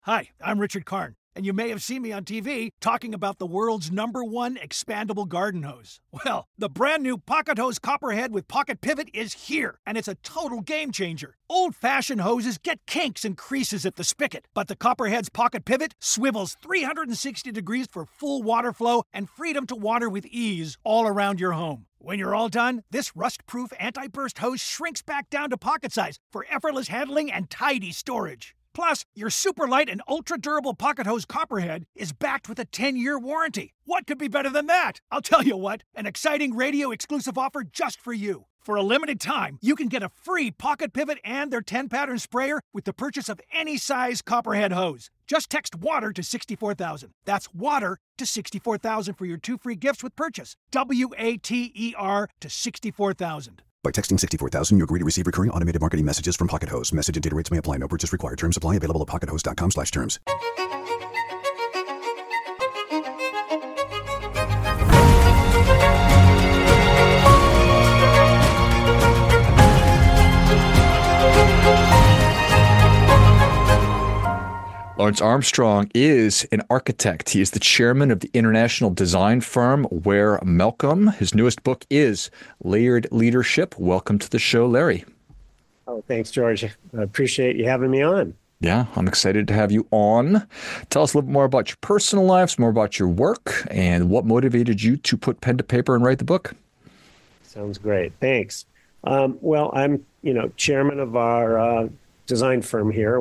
Hi, I'm Richard Karn, and you may have seen me on TV talking about the world's #1 expandable garden hose. Well, the brand new Pocket Hose Copperhead with Pocket Pivot is here, and it's a total game changer. Old-fashioned hoses get kinks and creases at the spigot, but the Copperhead's Pocket Pivot swivels 360 degrees for full water flow and freedom to water with ease all around your home. When you're all done, this rust-proof anti-burst hose shrinks back down to pocket size for effortless handling and tidy storage. Plus, your super light and ultra-durable Pocket Hose Copperhead is backed with a 10-year warranty. What could be better than that? I'll tell you what, an exciting radio-exclusive offer just for you. For a limited time, you can get a free Pocket Pivot and their 10-pattern sprayer with the purchase of any size Copperhead hose. Just text WATER to 64,000. That's WATER to 64,000 for your 2 free gifts with purchase. WATER to 64,000. By texting 64,000, you agree to receive recurring automated marketing messages from Pocket Hose. Message and data rates may apply. No purchase required. Terms apply. Available at pockethose.com/terms. Lawrence Armstrong is an architect. He is the chairman of the international design firm Ware Malcolm. His newest book is Layered Leadership. Welcome to the show, Larry. Oh, thanks, George. I appreciate you having me on. Yeah, I'm excited to have you on. Tell us a little bit more about your personal lives, more about your work, and what motivated you to put pen to paper and write the book. Sounds great. Thanks. Well, I'm, chairman of our design firm here.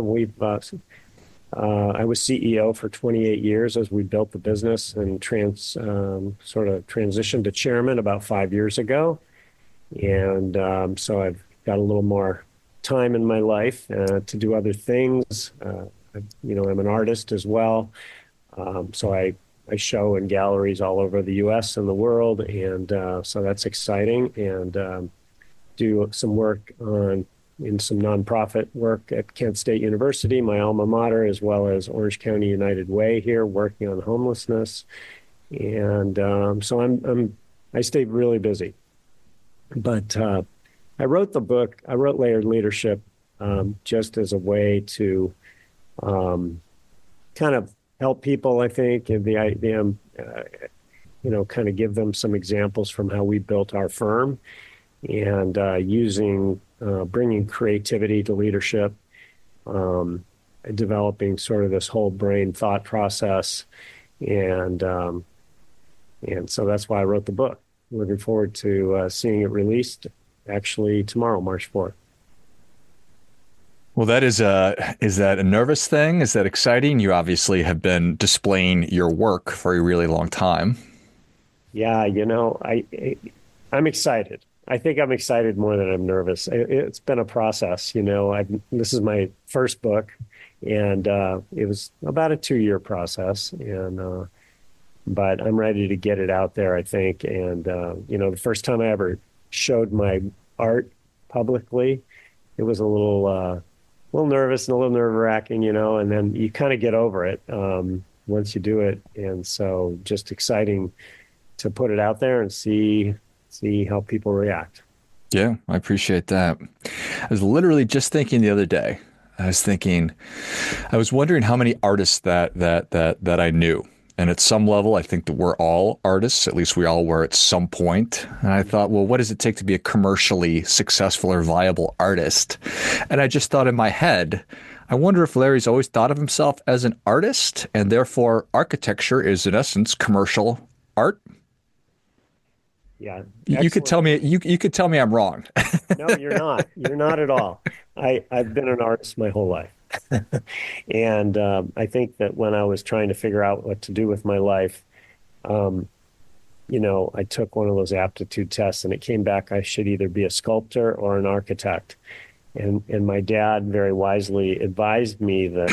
I was CEO for 28 years as we built the business and sort of transitioned to chairman about 5 years ago. And so I've got a little more time in my life to do other things. I'm an artist as well. So I show in galleries all over the U.S. and the world. And so that's exciting. And do some work in some nonprofit work at Kent State University, my alma mater, as well as Orange County United Way here, working on homelessness. And so I stay really busy. But I wrote the book, I wrote Layered Leadership just as a way to kind of help people, I think, and the idea, kind of give them some examples from how we built our firm and bringing creativity to leadership, developing sort of this whole brain thought process. And so that's why I wrote the book. Looking forward to seeing it released actually tomorrow, March 4th. Well, is that a nervous thing? Is that exciting? You obviously have been displaying your work for a really long time. Yeah, I'm excited. I think I'm excited more than I'm nervous. It's been a process, this is my first book, and it was about a 2-year process, and but I'm ready to get it out there, I think. And the first time I ever showed my art publicly, it was a little nervous and a little nerve-wracking, and then you kind of get over it once you do it. And so just exciting to put it out there and see how people react. Yeah, I appreciate that. I was literally just thinking the other day, I was wondering how many artists that I knew. And at some level, I think that we're all artists, at least we all were at some point. And I thought, well, what does it take to be a commercially successful or viable artist? And I just thought in my head, I wonder if Larry's always thought of himself as an artist, and therefore architecture is in essence commercial art. Yeah. You could tell me I'm wrong. No, you're not. You're not at all. I've been an artist my whole life. And I think that when I was trying to figure out what to do with my life, I took one of those aptitude tests and it came back I should either be a sculptor or an architect. And my dad very wisely advised me that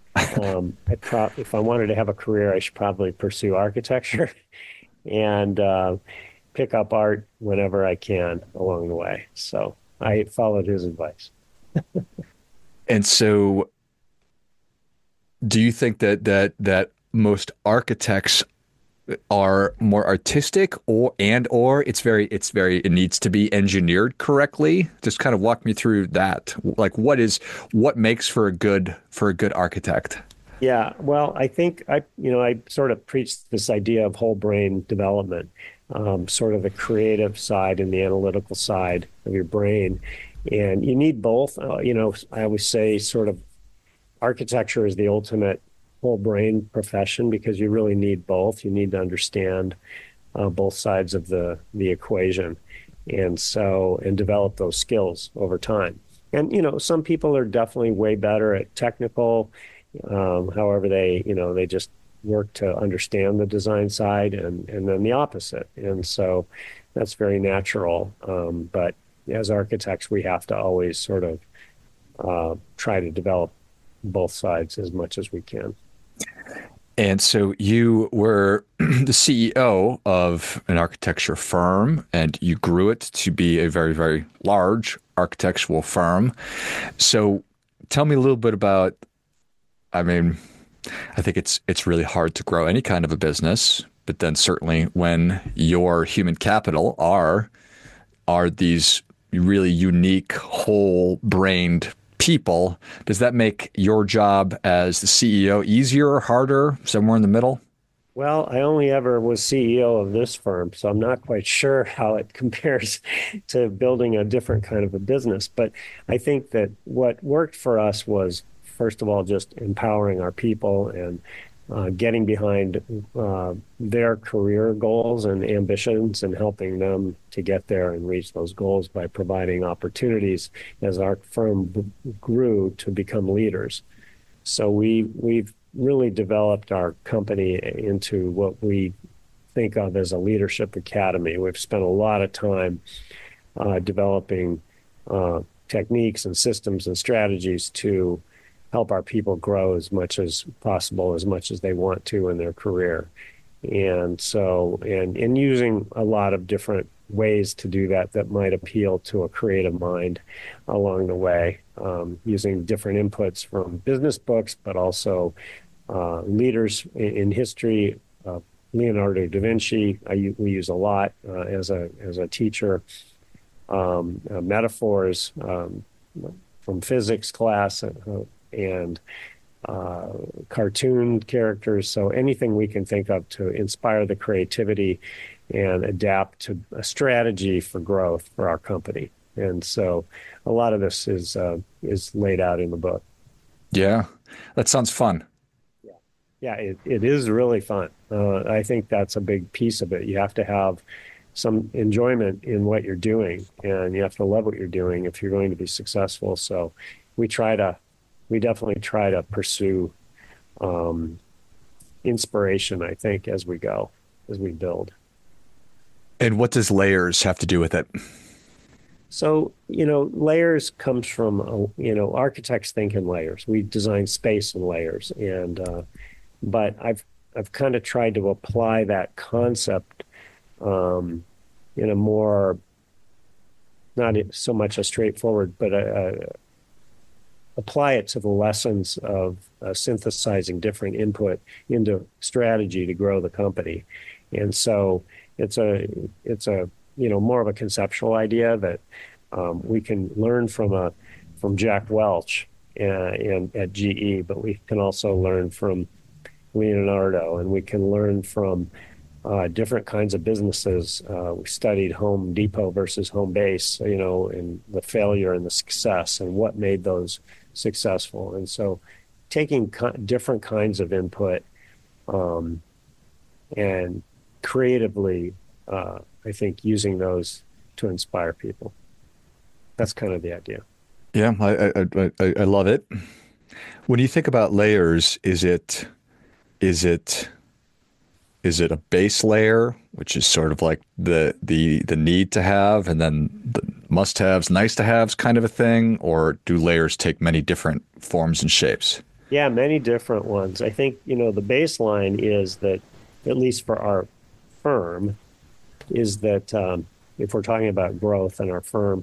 if I wanted to have a career, I should probably pursue architecture and pick up art whenever I can along the way. So I followed his advice. And so do you think that most architects are more artistic or it needs to be engineered correctly? Just kind of walk me through that. Like what makes for a good architect? Yeah, well, I think I sort of preach this idea of whole brain development, sort of the creative side and the analytical side of your brain. And you need both. I always say sort of architecture is the ultimate whole brain profession because you really need both. You need to understand both sides of the equation, and develop those skills over time. And some people are definitely way better at technical. However, they just work to understand the design side, and then the opposite. And so that's very natural. But as architects, we have to always sort of try to develop both sides as much as we can. And so you were the CEO of an architecture firm, and you grew it to be a very, very large architectural firm. So tell me a little bit about, I mean, I think it's really hard to grow any kind of a business, but then certainly when your human capital are these really unique, whole-brained people, does that make your job as the CEO easier or harder, somewhere in the middle? Well, I only ever was CEO of this firm, so I'm not quite sure how it compares to building a different kind of a business. But I think that what worked for us was, first of all, just empowering our people and getting behind their career goals and ambitions and helping them to get there and reach those goals by providing opportunities as our firm grew to become leaders. So we've really developed our company into what we think of as a leadership academy. We've spent a lot of time developing techniques and systems and strategies to help our people grow as much as possible, as much as they want to in their career. And so, and using a lot of different ways to do that might appeal to a creative mind along the way, using different inputs from business books, but also leaders in history. Leonardo da Vinci, we use a lot as a teacher. Metaphors from physics class, and cartoon characters. So anything we can think of to inspire the creativity and adapt to a strategy for growth for our company. And so a lot of this is laid out in the book. Yeah, that sounds fun. Yeah, it is really fun. I think that's a big piece of it. You have to have some enjoyment in what you're doing, and you have to love what you're doing if you're going to be successful. So we definitely try to pursue inspiration, I think, as we build. And what does layers have to do with it? So, layers comes from, architects think in layers. We design space in layers. But I've kind of tried to apply that concept in a more, not so much a straightforward, but apply it to the lessons of synthesizing different input into strategy to grow the company. And so it's a more of a conceptual idea that we can learn from Jack Welch and at GE, but we can also learn from Leonardo, and we can learn from different kinds of businesses. We studied Home Depot versus Home Base, and the failure and the success and what made those successful. And so taking different kinds of input and creatively, I think, using those to inspire people. That's kind of the idea. Yeah, I love it. When you think about layers, is it a base layer, which is sort of like the need to have, and then the must haves, nice to haves kind of a thing, or do layers take many different forms and shapes? Yeah, many different ones. I think, the baseline is that, at least for our firm, is that if we're talking about growth in our firm,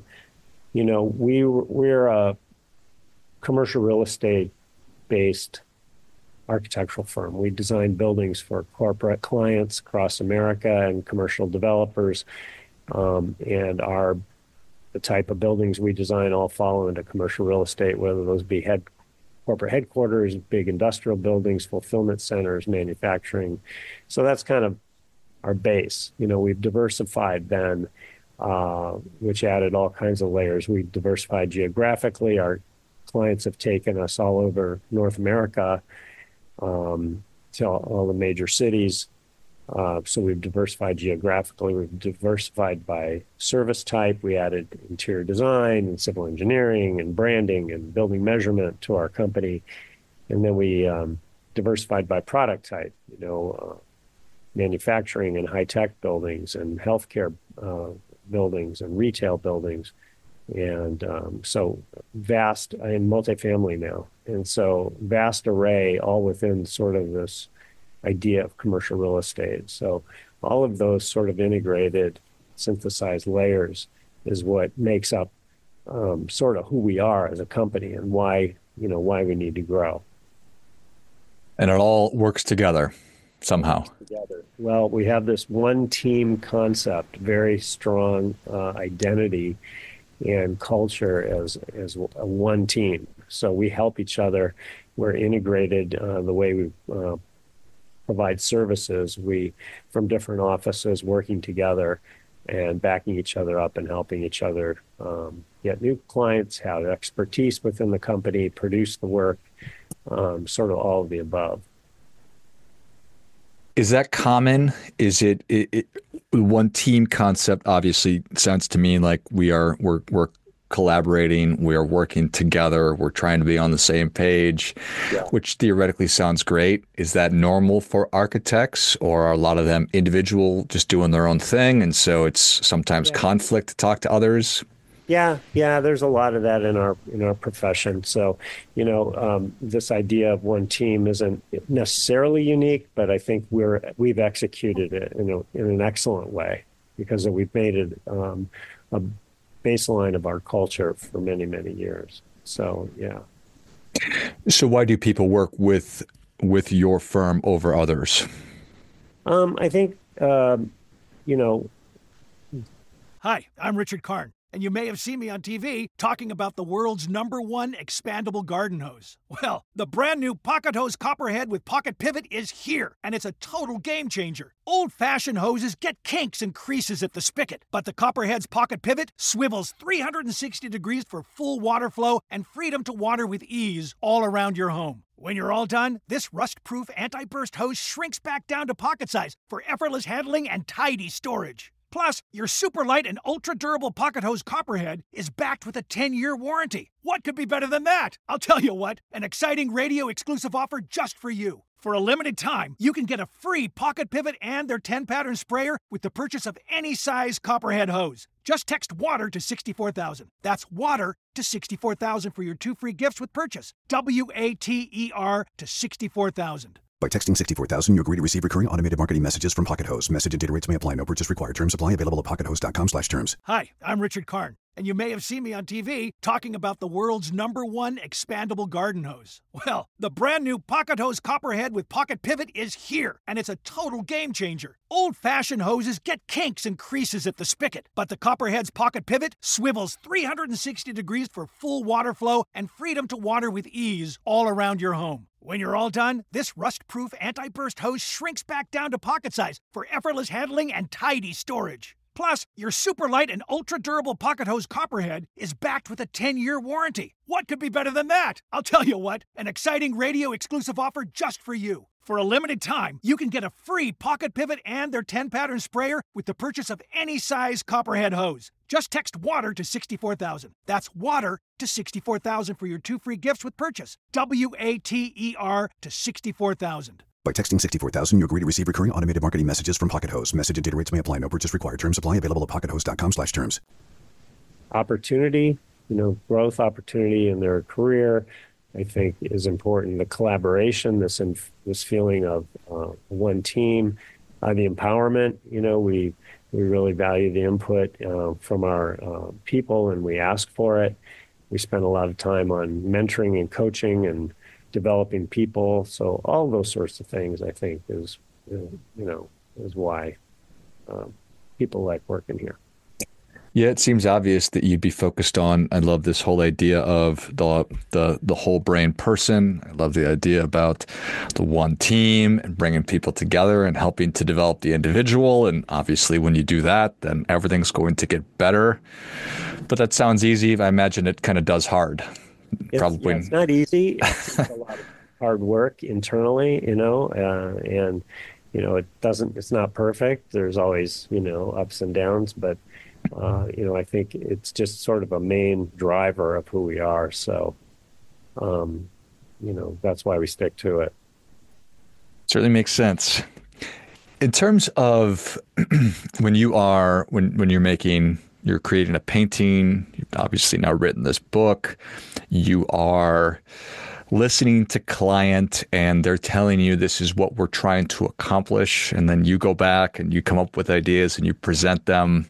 we're a commercial real estate based architectural firm. We design buildings for corporate clients across America and commercial developers, and the type of buildings we design all fall into commercial real estate, whether those be corporate headquarters, big industrial buildings, fulfillment centers, manufacturing. So that's kind of our base. We've diversified then, which added all kinds of layers. We've diversified geographically. Our clients have taken us all over North America, to all the major cities. So we've diversified geographically. We've diversified by service type. We added interior design and civil engineering and branding and building measurement to our company. And then we diversified by product type, manufacturing and high-tech buildings and healthcare buildings and retail buildings. And so vast in multifamily now. And so vast array all within sort of this idea of commercial real estate. So all of those sort of integrated, synthesized layers is what makes up sort of who we are as a company and why we need to grow. And it all works together somehow. Well, we have this one team concept, very strong identity and culture as a one team. So we help each other. We're integrated the way we provide services. We, from different offices, working together and backing each other up and helping each other get new clients, have expertise within the company, produce the work, sort of all of the above. Is that common? Is it one team concept? Obviously, sounds to me like we're collaborating, we are working together, we're trying to be on the same page, which theoretically sounds great. Is that normal for architects, or are a lot of them individual, just doing their own thing, and so it's sometimes conflict to talk to others? Yeah, there's a lot of that in our profession. So, this idea of one team isn't necessarily unique, but I think we've executed it in an excellent way because we've made it a baseline of our culture for many, many years. So, yeah. So why do people work with your firm over others? I think, Hi, I'm Richard Karn, and you may have seen me on TV talking about the world's #1 expandable garden hose. Well, the brand new Pocket Hose Copperhead with Pocket Pivot is here, and it's a total game changer. Old-fashioned hoses get kinks and creases at the spigot, but the Copperhead's Pocket Pivot swivels 360 degrees for full water flow and freedom to water with ease all around your home. When you're all done, this rust-proof anti-burst hose shrinks back down to pocket size for effortless handling and tidy storage. Plus, your super light and ultra-durable Pocket Hose Copperhead is backed with a 10-year warranty. What could be better than that? I'll tell you what, an exciting radio-exclusive offer just for you. For a limited time, you can get a free Pocket Pivot and their 10-pattern sprayer with the purchase of any size Copperhead hose. Just text WATER to 64,000. That's WATER to 64,000 for your 2 free gifts with purchase. WATER to 64,000. By texting 64,000, you agree to receive recurring automated marketing messages from Pocket Hose. Message and data rates may apply. No purchase required. Terms apply. Available at pockethose.com/terms. Hi, I'm Richard Karn, and you may have seen me on TV talking about the world's #1 expandable garden hose. Well, the brand new Pocket Hose Copperhead with Pocket Pivot is here, and it's a total game changer. Old-fashioned hoses get kinks and creases at the spigot, but the Copperhead's Pocket Pivot swivels 360 degrees for full water flow and freedom to water with ease all around your home. When you're all done, this rust-proof anti-burst hose shrinks back down to pocket size for effortless handling and tidy storage. Plus, your super light and ultra-durable Pocket Hose Copperhead is backed with a 10-year warranty. What could be better than that? I'll tell you what, an exciting radio-exclusive offer just for you. For a limited time, you can get a free Pocket Pivot and their 10-pattern sprayer with the purchase of any size Copperhead hose. Just text WATER to 64,000. That's WATER to 64,000 for your 2 free gifts with purchase. WATER to 64,000. By texting 64,000, you agree to receive recurring automated marketing messages from Pocket Hose. Message and data rates may apply. No purchase required. Terms apply. Available at pockethose.com/terms. Opportunity, growth opportunity in their career, I think is important. The collaboration, this feeling of one team, the empowerment. We really value the input from our people, and we ask for it. We spend a lot of time on mentoring and coaching and developing people. So all those sorts of things, I think, is why people like working here. Yeah, it seems obvious that you'd be focused on. I love this whole idea of the whole brain person. I love the idea about the one team and bringing people together and helping to develop the individual. And obviously, when you do that, then everything's going to get better. But that sounds easy. I imagine it kind of does hard. Probably. It's not easy. It's a lot of hard work internally, and it's not perfect. There's always, ups and downs, but I think it's just sort of a main driver of who we are. So, that's why we stick to it. Certainly makes sense. In terms of when you're creating a painting, you've obviously now written this book, you are listening to client and they're telling you this is what we're trying to accomplish, and then you go back and you come up with ideas and you present them.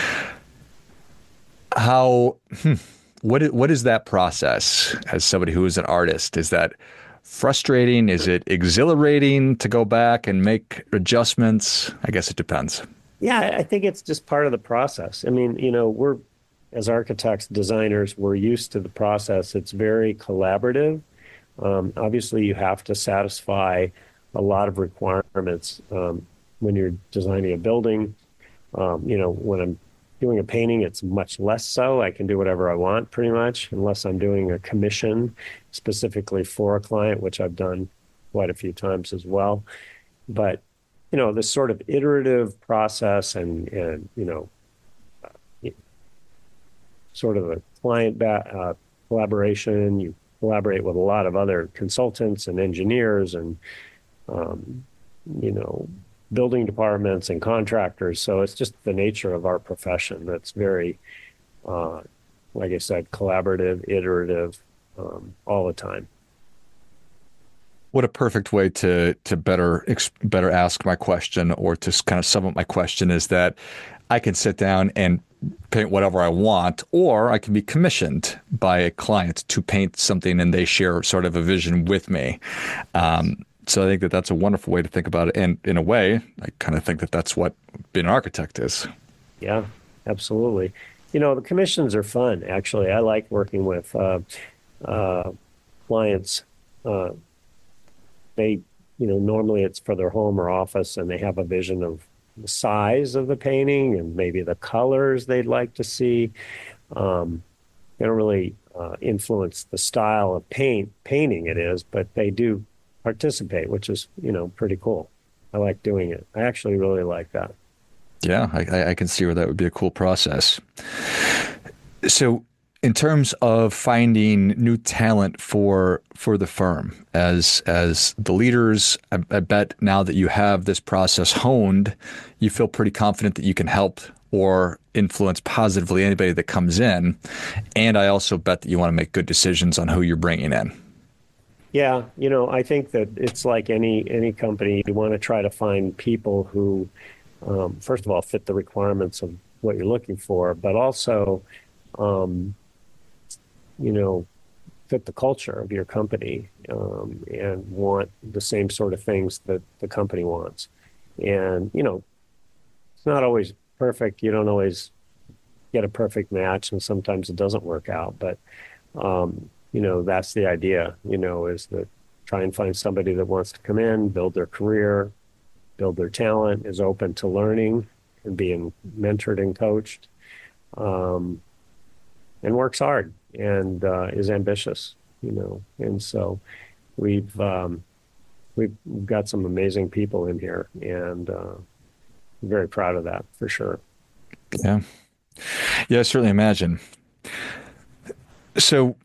What is that process as somebody who is an artist? Is that frustrating? Is it exhilarating to go back and make adjustments? I guess it depends. Yeah, I think it's just part of the process. I mean, we're, as architects, designers, we're used to the process. It's very collaborative. Obviously, you have to satisfy a lot of requirements when you're designing a building. When I'm doing a painting, it's much less so. I can do whatever I want pretty much, unless I'm doing a commission specifically for a client, which I've done quite a few times as well. But, this sort of iterative process and sort of a client collaboration, you collaborate with a lot of other consultants and engineers and, building departments and contractors. So it's just the nature of our profession that's very, like I said, collaborative, iterative, all the time. What a perfect way to better ask my question, or to kind of sum up my question, is that I can sit down and paint whatever I want, or I can be commissioned by a client to paint something and they share sort of a vision with me. So I think that that's a wonderful way to think about it. And in a way, I kind of think that that's what being an architect is. Yeah, absolutely. The commissions are fun, actually. I like working with clients. They, normally it's for their home or office, and they have a vision of the size of the painting and maybe the colors they'd like to see. They don't really influence the style of painting it is, but they do participate, which is, pretty cool. I like doing it. I actually really like that. Yeah, I can see where that would be a cool process. So in terms of finding new talent for the firm, as the leaders, I bet now that you have this process honed, you feel pretty confident that you can help or influence positively anybody that comes in. And I also bet that you want to make good decisions on who you're bringing in. Yeah, I think that it's like any company. You want to try to find people who, first of all, fit the requirements of what you're looking for, but also, fit the culture of your company and want the same sort of things that the company wants. And, it's not always perfect. You don't always get a perfect match, and sometimes it doesn't work out. But, that's the idea, is that try and find somebody that wants to come in, build their career, build their talent, is open to learning and being mentored and coached, and works hard and is ambitious, And so we've got some amazing people in here, and very proud of that for sure. Yeah. Yeah, I certainly imagine. So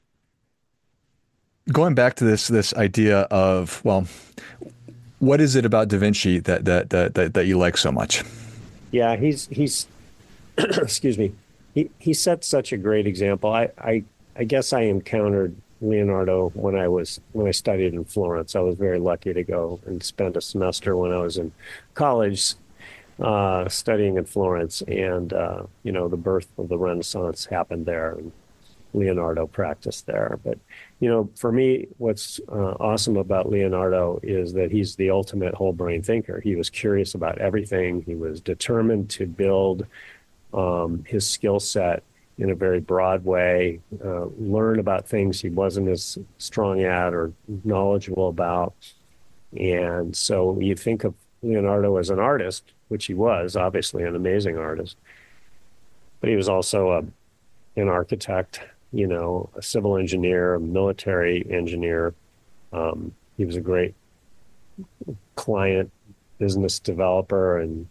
going back to this idea of, well, what is it about Da Vinci that you like so much? Yeah, he's excuse me. He set such a great example. I guess I encountered Leonardo when I studied in Florence. I was very lucky to go and spend a semester when I was in college studying in Florence, and the birth of the Renaissance happened there, and Leonardo practiced there. But for me, what's awesome about Leonardo is that he's the ultimate whole brain thinker. He was curious about everything. He was determined to build his skill set in a very broad way, learn about things he wasn't as strong at or knowledgeable about. And so you think of Leonardo as an artist, which he was, obviously an amazing artist, but he was also an architect, a civil engineer, a military engineer. He was a great client business developer and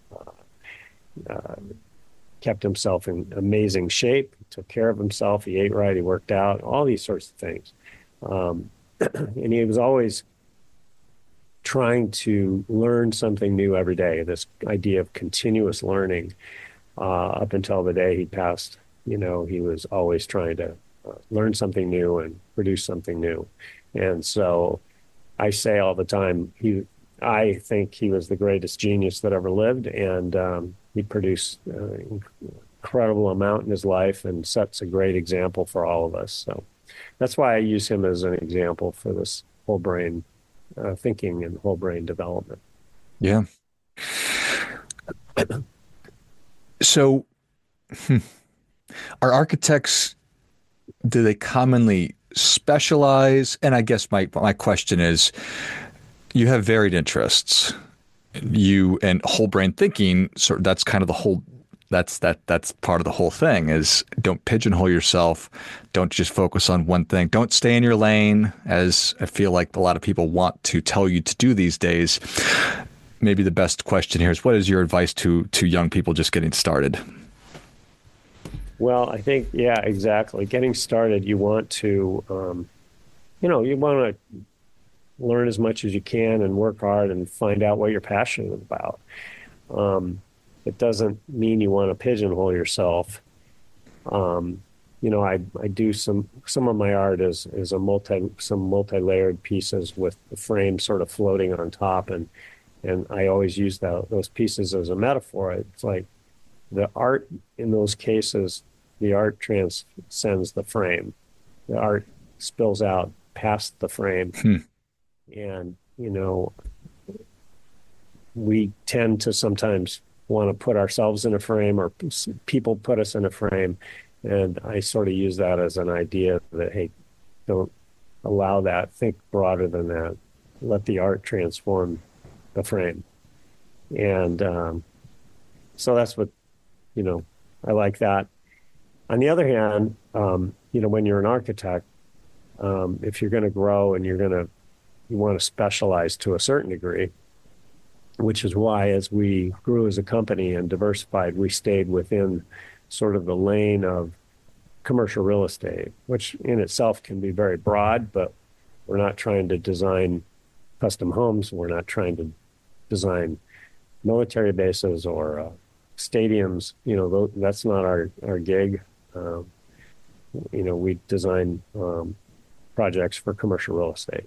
kept himself in amazing shape, took care of himself, he ate right, he worked out, all these sorts of things. And he was always trying to learn something new every day, this idea of continuous learning. Up until the day he passed, he was always trying to learn something new and produce something new. And so I say all the time, I think he was the greatest genius that ever lived, and he produced an incredible amount in his life and sets a great example for all of us. So that's why I use him as an example for this whole brain thinking and whole brain development. Yeah. So are architects, do they commonly specialize? And I guess my question is, you have varied interests. You and whole brain thinking, so that's kind of the whole, that's part of the whole thing is don't pigeonhole yourself. Don't just focus on one thing. Don't stay in your lane, as I feel like a lot of people want to tell you to do these days. Maybe the best question here is, what is your advice to young people just getting started? Well, I think, yeah, exactly. Getting started, you want to, you want to learn as much as you can and work hard and find out what you're passionate about. It doesn't mean you want to pigeonhole yourself. I do some of my art is some multi-layered pieces with the frame sort of floating on top, and I always use those pieces as a metaphor. It's like the art in those cases, the art transcends the frame. The art spills out past the frame. And, we tend to sometimes want to put ourselves in a frame, or people put us in a frame. And I sort of use that as an idea that, hey, don't allow that. Think broader than that. Let the art transform the frame. And so that's what, I like that. On the other hand, when you're an architect, if you're going to grow and you want to specialize to a certain degree, which is why as we grew as a company and diversified, we stayed within sort of the lane of commercial real estate, which in itself can be very broad, but we're not trying to design custom homes. We're not trying to design military bases or stadiums. That's not our gig. We design projects for commercial real estate.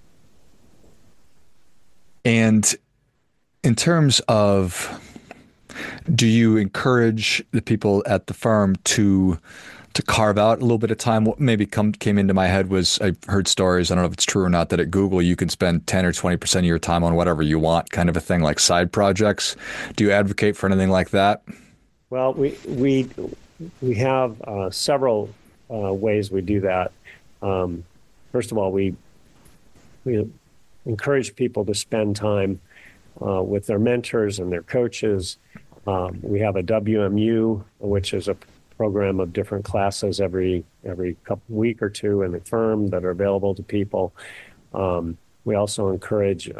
And in terms of, do you encourage the people at the firm to carve out a little bit of time? What maybe came into my head was, I've heard stories, I don't know if it's true or not, that at Google you can spend 10 or 20% of your time on whatever you want, kind of a thing, like side projects. Do you advocate for anything like that? Well, we have several ways we do that. First of all, we encourage people to spend time with their mentors and their coaches. We have a WMU, which is a program of different classes every week or two in the firm that are available to people. We also encourage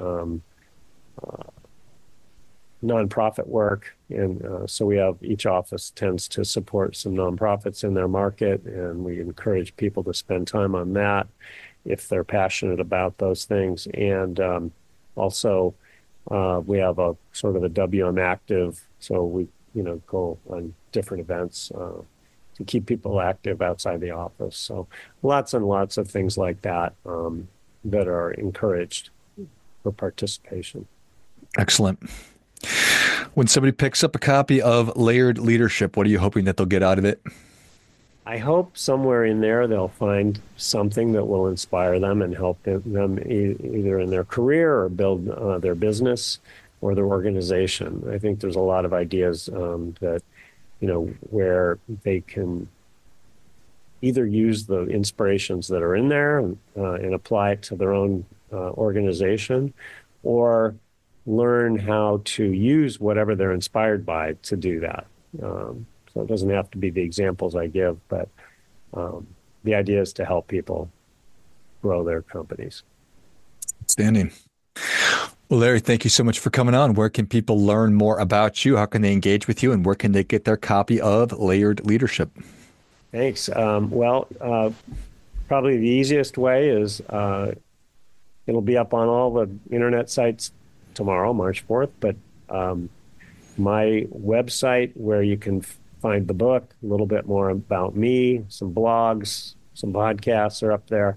nonprofit work, and so we have, each office tends to support some nonprofits in their market, and we encourage people to spend time on that if they're passionate about those things. And also we have a sort of a WM Active, so we go on different events to keep people active outside the office. So lots and lots of things like that that are encouraged for participation. Excellent. When somebody picks up a copy of Layered Leadership, what are you hoping that they'll get out of it? I hope somewhere in there they'll find something that will inspire them and help them either in their career or build their business or their organization. I think there's a lot of ideas that where they can either use the inspirations that are in there and apply it to their own organization, or learn how to use whatever they're inspired by to do that. So it doesn't have to be the examples I give, but the idea is to help people grow their companies. Outstanding. Well, Larry, thank you so much for coming on. Where can people learn more about you? How can they engage with you? And where can they get their copy of Layered Leadership? Thanks. Probably the easiest way is it'll be up on all the internet sites tomorrow, March 4th. But my website, where you can find the book, a little bit more about me, some blogs, some podcasts are up there,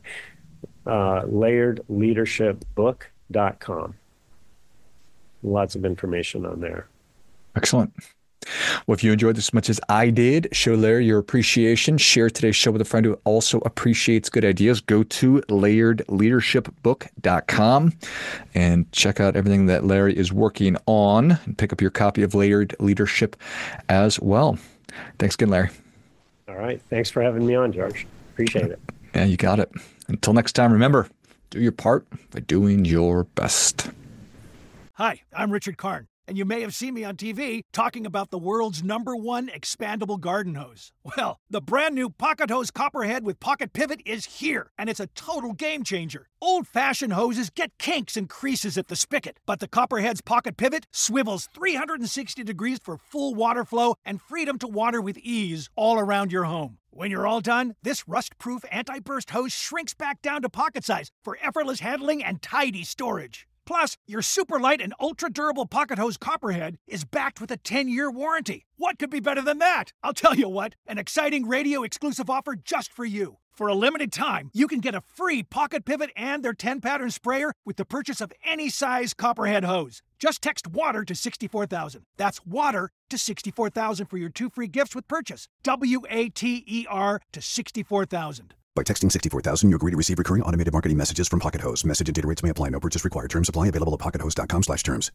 layeredleadershipbook.com. Lots of information on there. Excellent. Well, if you enjoyed this as much as I did, show Larry your appreciation. Share today's show with a friend who also appreciates good ideas. Go to layeredleadershipbook.com and check out everything that Larry is working on, and pick up your copy of Layered Leadership as well. Thanks again, Larry. All right. Thanks for having me on, George. Appreciate it. Yeah, you got it. Until next time, remember, do your part by doing your best. Hi, I'm Richard Karn, and you may have seen me on TV talking about the world's #1 expandable garden hose. Well, the brand new Pocket Hose Copperhead with Pocket Pivot is here, and it's a total game changer. Old-fashioned hoses get kinks and creases at the spigot, but the Copperhead's Pocket Pivot swivels 360 degrees for full water flow and freedom to water with ease all around your home. When you're all done, this rust-proof anti-burst hose shrinks back down to pocket size for effortless handling and tidy storage. Plus, your super light and ultra-durable Pocket Hose Copperhead is backed with a 10-year warranty. What could be better than that? I'll tell you what, an exciting radio-exclusive offer just for you. For a limited time, you can get a free Pocket Pivot and their 10-pattern sprayer with the purchase of any size Copperhead hose. Just text WATER to 64,000. That's WATER to 64,000 for your 2 free gifts with purchase. WATER to 64,000. By texting 64,000, you agree to receive recurring automated marketing messages from Pocket Hose. Message and data rates may apply. No purchase required. Terms apply. Available at pockethose.com/terms.